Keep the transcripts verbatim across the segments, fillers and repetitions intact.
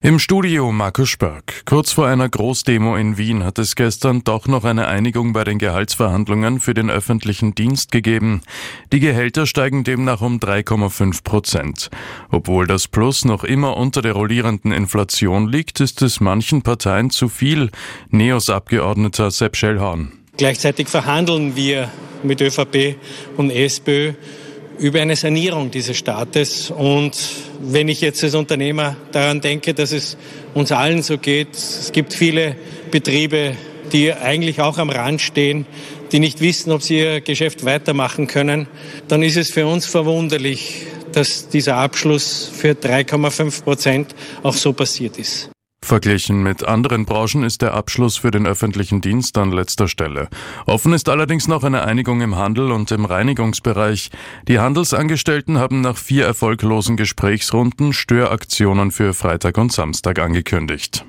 Im Studio Markus Spörk. Kurz vor einer Großdemo in Wien hat es gestern doch noch eine Einigung bei den Gehaltsverhandlungen für den öffentlichen Dienst gegeben. Die Gehälter steigen demnach um drei Komma fünf Prozent. Obwohl das Plus noch immer unter der rollierenden Inflation liegt, ist es manchen Parteien zu viel. NEOS-Abgeordneter Sepp Schellhorn. Gleichzeitig verhandeln wir mit ÖVP und SPÖ über eine Sanierung dieses Staates. Und wenn ich jetzt als Unternehmer daran denke, dass es uns allen so geht, es gibt viele Betriebe, die eigentlich auch am Rand stehen, die nicht wissen, ob sie ihr Geschäft weitermachen können, dann ist es für uns verwunderlich, dass dieser Abschluss für drei Komma fünf Prozent auch so passiert ist. Verglichen mit anderen Branchen ist der Abschluss für den öffentlichen Dienst an letzter Stelle. Offen ist allerdings noch eine Einigung im Handel und im Reinigungsbereich. Die Handelsangestellten haben nach vier erfolglosen Gesprächsrunden Störaktionen für Freitag und Samstag angekündigt.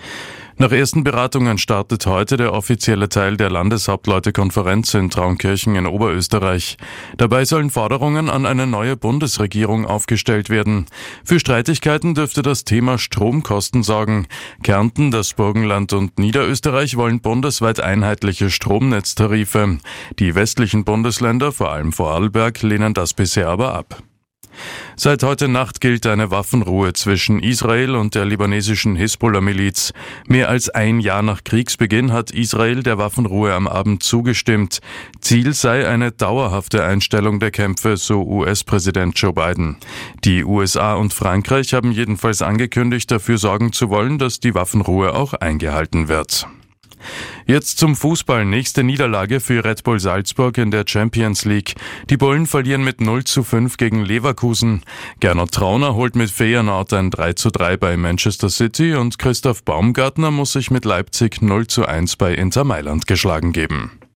Nach ersten Beratungen startet heute der offizielle Teil der Landeshauptleutekonferenz in Traunkirchen in Oberösterreich. Dabei sollen Forderungen an eine neue Bundesregierung aufgestellt werden. Für Streitigkeiten dürfte das Thema Stromkosten sorgen. Kärnten, das Burgenland und Niederösterreich wollen bundesweit einheitliche Stromnetztarife. Die westlichen Bundesländer, vor allem Vorarlberg, lehnen das bisher aber ab. Seit heute Nacht gilt eine Waffenruhe zwischen Israel und der libanesischen Hisbollah-Miliz. Mehr als ein Jahr nach Kriegsbeginn hat Israel der Waffenruhe am Abend zugestimmt. Ziel sei eine dauerhafte Einstellung der Kämpfe, so U S-Präsident Joe Biden. Die U S A und Frankreich haben jedenfalls angekündigt, dafür sorgen zu wollen, dass die Waffenruhe auch eingehalten wird. Jetzt zum Fußball. Nächste Niederlage für Red Bull Salzburg in der Champions League. Die Bullen verlieren mit null zu fünf gegen Leverkusen. Gernot Trauner holt mit Feyenoord ein drei zu drei bei Manchester City und Christoph Baumgartner muss sich mit Leipzig null zu eins bei Inter Mailand geschlagen geben.